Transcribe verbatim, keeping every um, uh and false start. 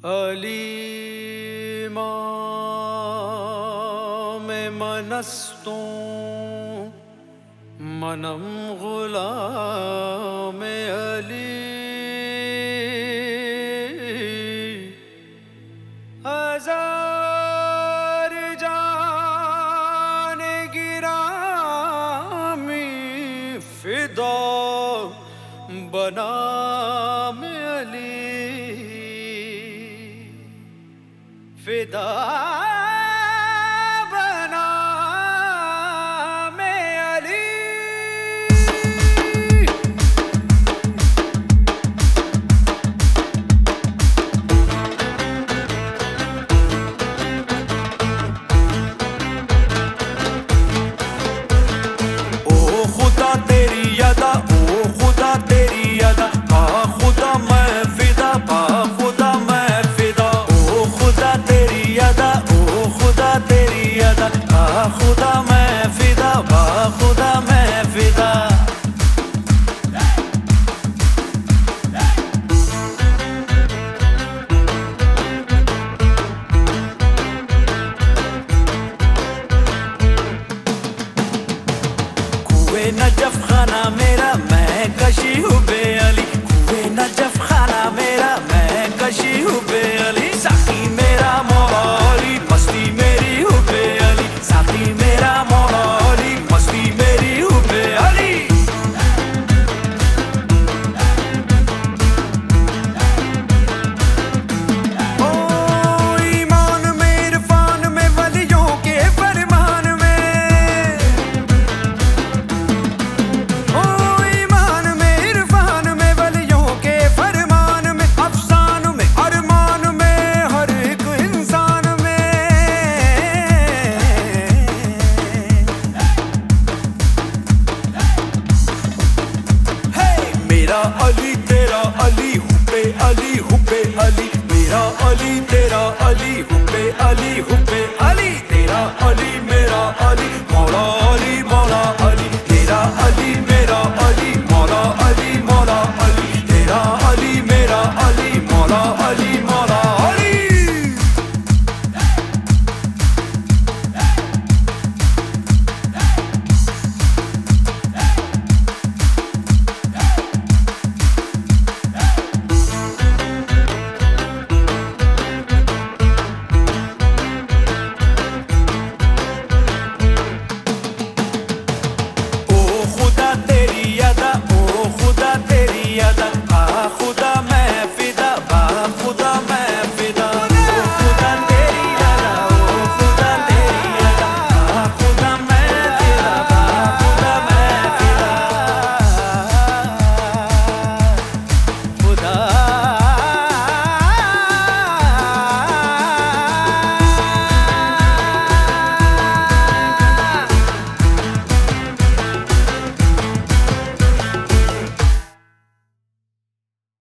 अली में मनस्तु मनम गुलाम अली हजार जान गिरामी फिदा बनाम अली फिदा बना में अली। ओ खुदा तेरी यादा, ओ खुदा तेरी यादा, बा खुदा मैं फिदा, बा खुदा मैं फिदा। ओ खुदा तेरी यादा, ओ खुदा तेरी यादा, बा खुदा मैं फिदा, बा खुदा मैं फिदा। कुए नजफ खाना मेरा, मैं कशी हूँ बे अली। कुए नजफ खाना मेरा, मैं कशी हूँ बे अली। साकी मेरा मौला अली, मस्ती मेरी हूँ बे अली। साकी मेरा मौला अली, मस्ती मेरी हूँ बे अली। ओ ईमान में, इरफान में, वलियों के फरमान में। ओ ईमान में, इरफान में, वलियों के फरमान में। अफसान में, अरमान में, हर एक इंसान में। हे मेरा अली तेरा अली, हुब्बे अली हुब्बे अली। मेरा अली तेरा अली, हुब्बे अली।